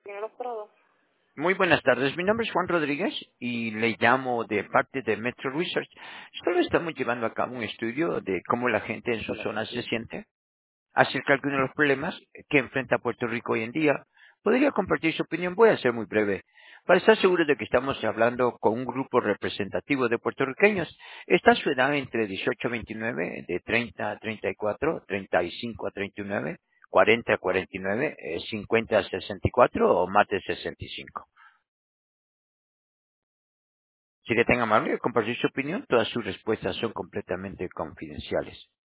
en Los Prados. Muy buenas tardes, mi nombre es Juan Rodríguez y le llamo de parte de Metro Research. Solo estamos llevando a cabo un estudio de cómo la gente en su zona se siente acerca de algunos de los problemas que enfrenta Puerto Rico hoy en día. ¿Podría compartir su opinión? Voy a ser muy breve. Para estar seguro de que estamos hablando con un grupo representativo de puertorriqueños, está su edad entre 18 a 29, de 30 a 34, 35 a 39, 40 a 49, 50 a 64 o más de 65. Si le tan amable de compartir su opinión, todas sus respuestas son completamente confidenciales.